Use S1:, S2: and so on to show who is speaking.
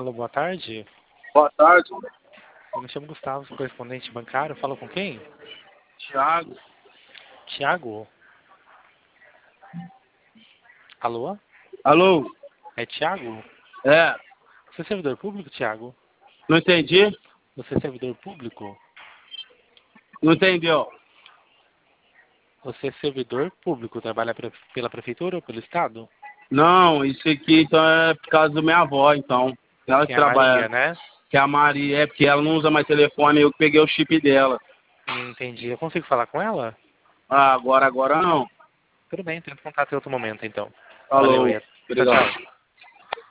S1: Alô, boa tarde.
S2: Boa tarde,
S1: Eu me chamo Gustavo, sou correspondente bancário. Falo com quem?
S2: Thiago.
S1: Tiago? Alô?
S2: Alô?
S1: É Tiago?
S2: É,
S1: Você é servidor público, Tiago?
S2: não entendi?
S1: Você é servidor público?
S2: Não entendeu?
S1: Você é servidor público, trabalha pela prefeitura ou pelo estado?
S2: Não, isso aqui então é por causa da minha avó, então. Ela
S1: Que
S2: que
S1: é a Maria,
S2: trabalha,
S1: né?
S2: que é a Maria, é porque ela não usa mais telefone, eu que peguei o chip dela.
S1: Entendi. Eu consigo falar com ela?
S2: Ah, agora não.
S1: Tudo bem, tento contato em outro momento, então. Valeu,
S2: Falou,
S1: Ian. Tchau,
S2: obrigado.
S1: tchau.